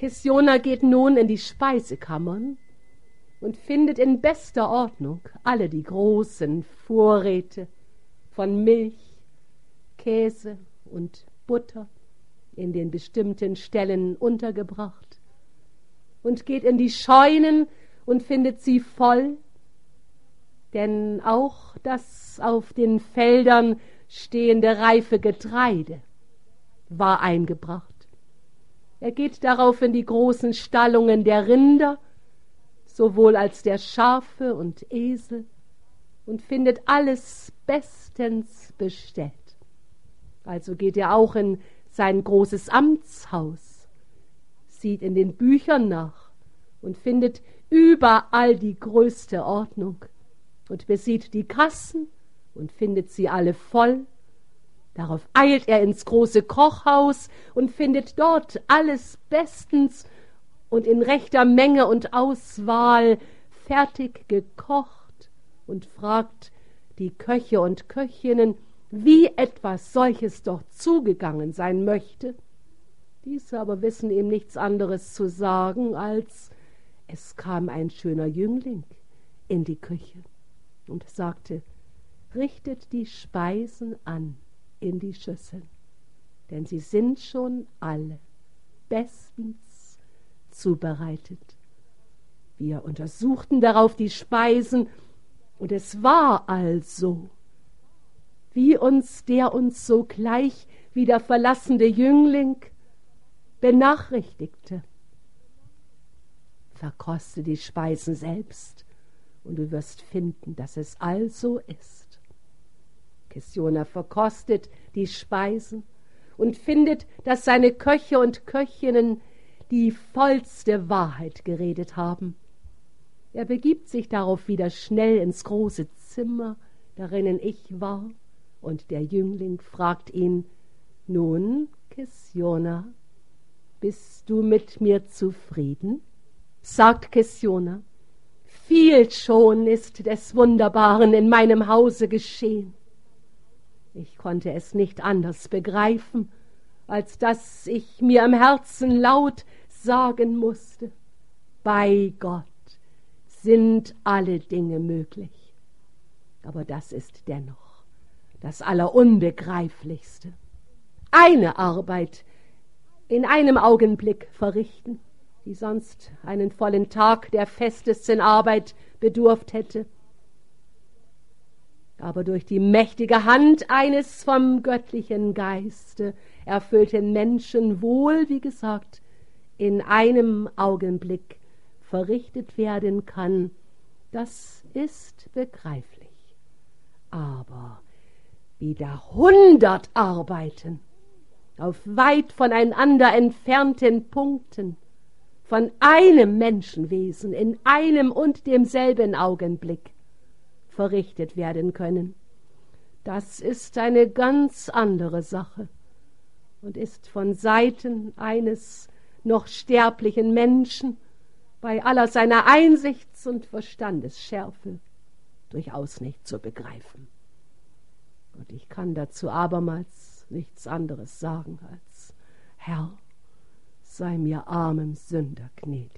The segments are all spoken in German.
Kesjona geht nun in die Speisekammern und findet in bester Ordnung alle die großen Vorräte von Milch, Käse und Butter in den bestimmten Stellen untergebracht und geht in die Scheunen und findet sie voll, denn auch das auf den Feldern stehende reife Getreide war eingebracht. Er geht darauf in die großen Stallungen der Rinder, sowohl als der Schafe und Esel, und findet alles bestens bestellt. Also geht er auch in sein großes Amtshaus, sieht in den Büchern nach und findet überall die größte Ordnung und besieht die Kassen und findet sie alle voll. Darauf eilt er ins große Kochhaus und findet dort alles bestens und in rechter Menge und Auswahl fertig gekocht und fragt die Köche und Köchinnen, wie etwas solches doch zugegangen sein möchte. Diese aber wissen ihm nichts anderes zu sagen, als es kam ein schöner Jüngling in die Küche und sagte, richtet die Speisen an in die Schüsseln, denn sie sind schon alle bestens zubereitet. Wir untersuchten darauf die Speisen, und es war also, wie uns der uns sogleich wieder verlassene Jüngling benachrichtigte. Verkoste die Speisen selbst, und du wirst finden, dass es also ist. Kesjona verkostet die Speisen und findet, dass seine Köche und Köchinnen die vollste Wahrheit geredet haben. Er begibt sich darauf wieder schnell ins große Zimmer, darinnen ich war, und der Jüngling fragt ihn, nun, Kesjona, bist du mit mir zufrieden? Sagt Kesjona, viel schon ist des Wunderbaren in meinem Hause geschehen. Ich konnte es nicht anders begreifen, als dass ich mir im Herzen laut sagen musste, bei Gott sind alle Dinge möglich. Aber das ist dennoch das Allerunbegreiflichste. Eine Arbeit in einem Augenblick verrichten, die sonst einen vollen Tag der festesten Arbeit bedurft hätte. Aber durch die mächtige Hand eines vom göttlichen Geiste erfüllten Menschen wohl, wie gesagt, in einem Augenblick verrichtet werden kann, das ist begreiflich. Aber wieder 100 Arbeiten auf weit voneinander entfernten Punkten von einem Menschenwesen in einem und demselben Augenblick verrichtet werden können. Das ist eine ganz andere Sache und ist von Seiten eines noch sterblichen Menschen bei aller seiner Einsichts- und Verstandesschärfe durchaus nicht zu begreifen. Und ich kann dazu abermals nichts anderes sagen als, Herr, sei mir armem Sünder gnädig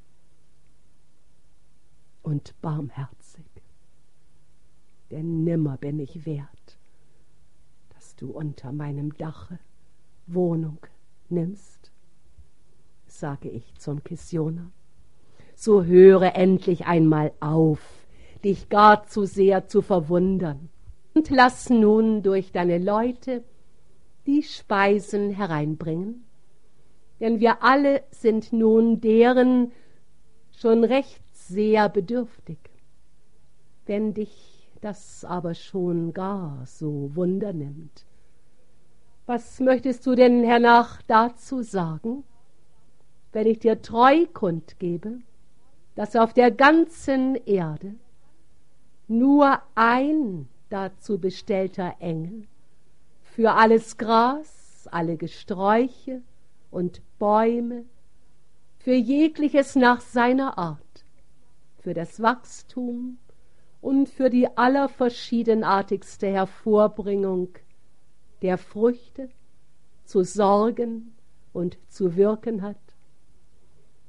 und barmherzig. Denn nimmer bin ich wert, dass du unter meinem Dache Wohnung nimmst, sage ich zum Kesjona. So höre endlich einmal auf, dich gar zu sehr zu verwundern, und lass nun durch deine Leute die Speisen hereinbringen, denn wir alle sind nun deren schon recht sehr bedürftig. Wenn dich das aber schon gar so Wunder nimmt, was möchtest du denn hernach dazu sagen, wenn ich dir treu kundgebe, dass auf der ganzen Erde nur ein dazu bestellter Engel für alles Gras, alle Gesträuche und Bäume, für jegliches nach seiner Art, für das Wachstum und für die allerverschiedenartigste Hervorbringung der Früchte zu sorgen und zu wirken hat?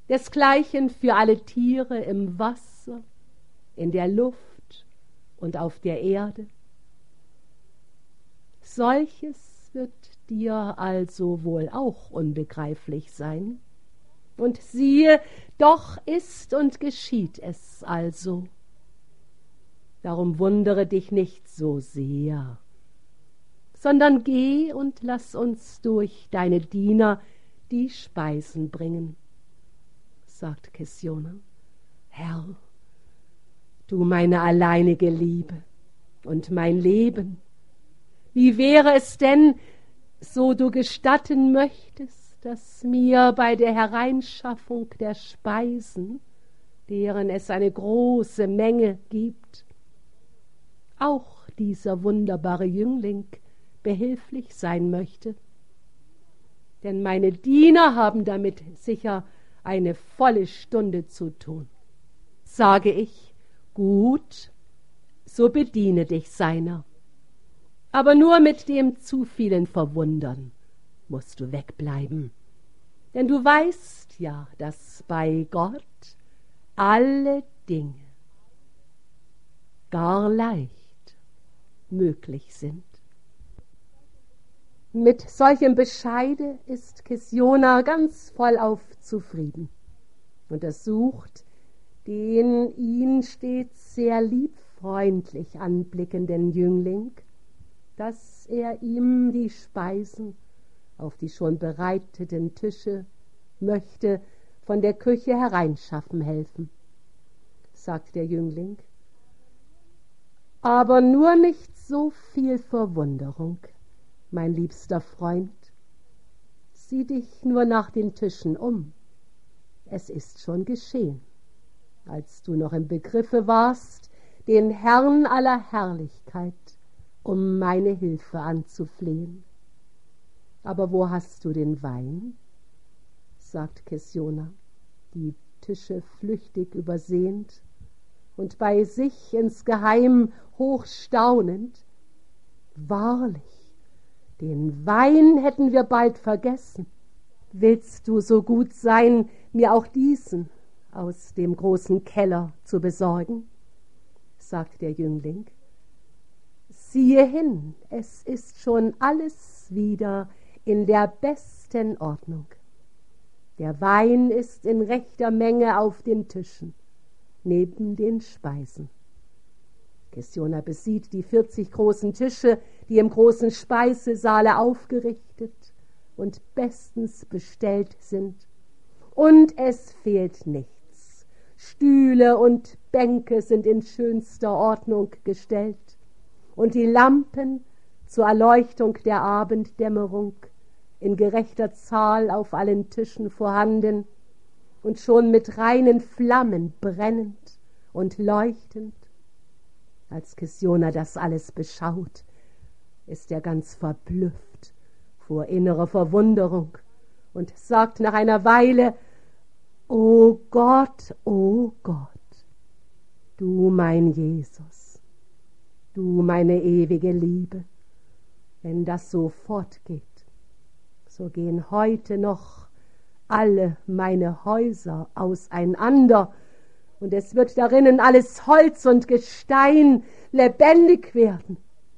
desgleichen für alle Tiere im Wasser, in der Luft und auf der Erde. Solches wird dir also wohl auch unbegreiflich sein. Und siehe, doch ist und geschieht es also. Darum wundere dich nicht so sehr, sondern geh und lass uns durch deine Diener die Speisen bringen, sagt Kessiona. Herr, du meine alleinige Liebe und mein Leben, wie wäre es denn, so du gestatten möchtest, dass mir bei der Hereinschaffung der Speisen, deren es eine große Menge gibt, auch dieser wunderbare Jüngling behilflich sein möchte? Denn meine Diener haben damit sicher eine volle Stunde zu tun. Sage ich, gut, so bediene dich seiner. Aber nur mit dem zu vielen Verwundern musst du wegbleiben. Denn du weißt ja, dass bei Gott alle Dinge gar leicht möglich sind. Mit solchem Bescheide ist Kessiona ganz vollauf zufrieden und er sucht den ihn stets sehr liebfreundlich anblickenden Jüngling, dass er ihm die Speisen auf die schon bereiteten Tische möchte von der Küche hereinschaffen helfen, sagt der Jüngling. Aber nur nicht so viel Verwunderung, mein liebster Freund. Sieh dich nur nach den Tischen um. Es ist schon geschehen, als du noch im Begriffe warst, den Herrn aller Herrlichkeit um meine Hilfe anzuflehen. Aber wo hast du den Wein? Sagt Kessiona, die Tische flüchtig übersehend und bei sich insgeheim hochstaunend. Wahrlich, den Wein hätten wir bald vergessen. Willst du so gut sein, mir auch diesen aus dem großen Keller zu besorgen? Sagt der Jüngling. Siehe hin, es ist schon alles wieder in der besten Ordnung. Der Wein ist in rechter Menge auf den Tischen, neben den Speisen. Kessiona besieht die 40 großen Tische, die im großen Speisesaale aufgerichtet und bestens bestellt sind. Und es fehlt nichts. Stühle und Bänke sind in schönster Ordnung gestellt. Und die Lampen zur Erleuchtung der Abenddämmerung in gerechter Zahl auf allen Tischen vorhanden und schon mit reinen Flammen brennend und leuchtend. Als Kessiona das alles beschaut, ist er ganz verblüfft vor innerer Verwunderung und sagt nach einer Weile, O Gott, du mein Jesus, du meine ewige Liebe, wenn das so fortgeht, so gehen heute noch alle meine Häuser auseinander, und es wird darinnen alles Holz und Gestein lebendig werden.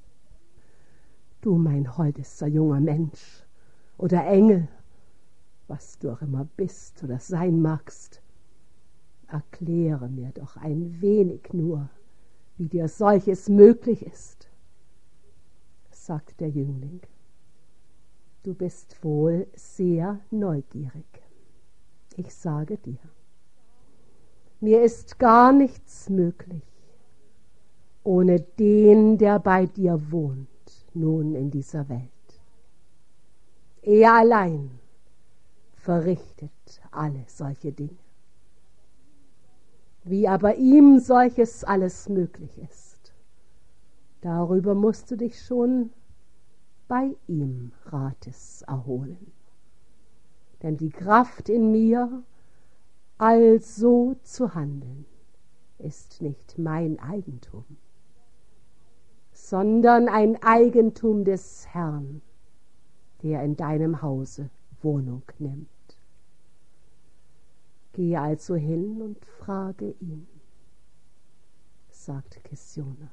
Du mein holdester junger Mensch oder Engel, was du auch immer bist oder sein magst, erkläre mir doch ein wenig nur, wie dir solches möglich ist, sagt der Jüngling. Du bist wohl sehr neugierig. Ich sage dir, mir ist gar nichts möglich, ohne den, der bei dir wohnt, nun in dieser Welt. Er allein verrichtet alle solche Dinge. Wie aber ihm solches alles möglich ist, darüber musst du dich schon bei ihm Rates erholen. Denn die Kraft in mir, also zu handeln, ist nicht mein Eigentum, sondern ein Eigentum des Herrn, der in deinem Hause Wohnung nimmt. Gehe also hin und frage ihn, sagte Kessiona.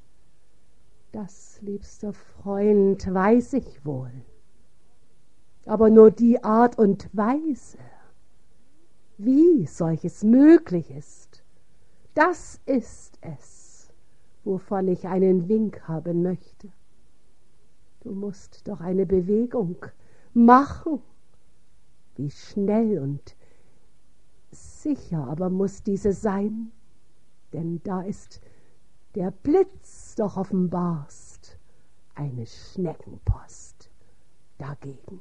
Das, liebster Freund, weiß ich wohl, aber nur die Art und Weise, wie solches möglich ist, das ist es, wovon ich einen Wink haben möchte. Du musst doch eine Bewegung machen. Wie schnell und sicher aber muss diese sein, denn da ist der Blitz doch offenbarst eine Schneckenpost dagegen.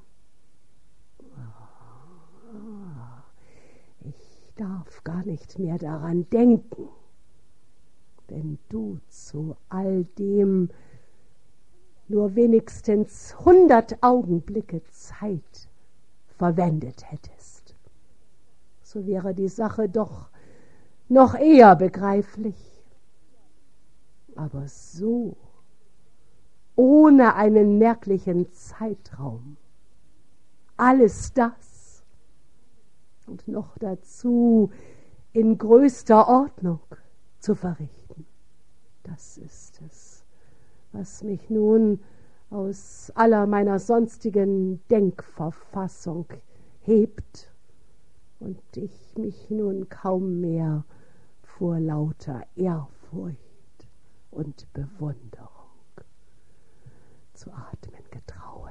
Ich darf gar nicht mehr daran denken, wenn du zu all dem nur wenigstens 100 Augenblicke Zeit verwendet hättest, so wäre die Sache doch noch eher begreiflich. Aber so, ohne einen merklichen Zeitraum, alles das und noch dazu in größter Ordnung zu verrichten, das ist es, was mich nun aus aller meiner sonstigen Denkverfassung hebt und ich mich nun kaum mehr vor lauter Ehrfurcht und Bewunderung zu atmen getraue.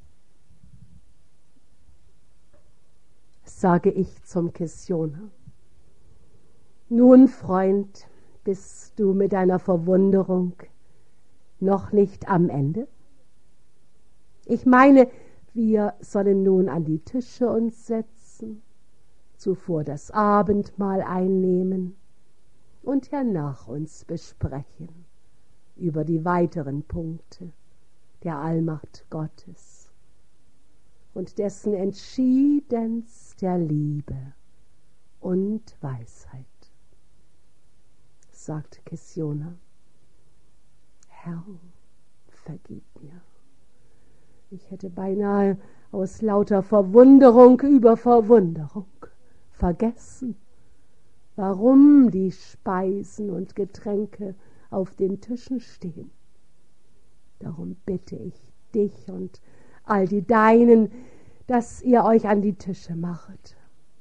Sage ich zum Kessiona: Nun, Freund, bist du mit deiner Verwunderung noch nicht am Ende? Ich meine, wir sollen nun an die Tische uns setzen, zuvor das Abendmahl einnehmen und hernach uns besprechen über die weiteren Punkte der Allmacht Gottes und dessen entschiedenster Liebe und Weisheit. Sagte Kessiona: Herr, vergib mir. Ich hätte beinahe aus lauter Verwunderung über Verwunderung vergessen, warum die Speisen und Getränke auf den Tischen stehen. Darum bitte ich dich und all die Deinen, dass ihr euch an die Tische machet.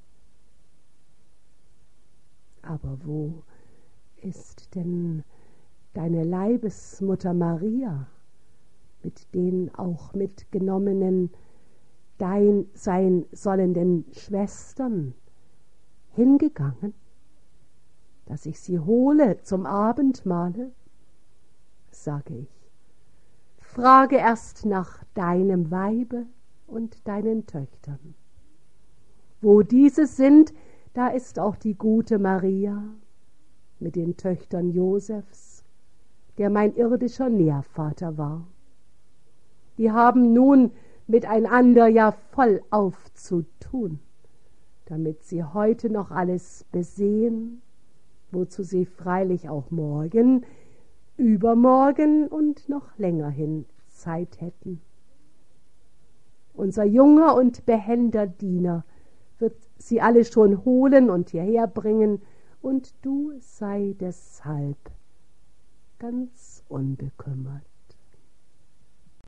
Aber wo ist denn deine Leibesmutter Maria mit den auch mitgenommenen dein sein sollenden Schwestern hingegangen, dass ich sie hole zum Abendmahle? Sage ich, frage erst nach deinem Weibe und deinen Töchtern. Wo diese sind, da ist auch die gute Maria mit den Töchtern Josefs, der mein irdischer Nährvater war. Die haben nun miteinander ja vollauf zu tun, damit sie heute noch alles besehen, wozu sie freilich auch morgen, übermorgen und noch länger hin Zeit hätten. Unser junger und behender Diener wird sie alle schon holen und hierher bringen, und du sei deshalb ganz unbekümmert.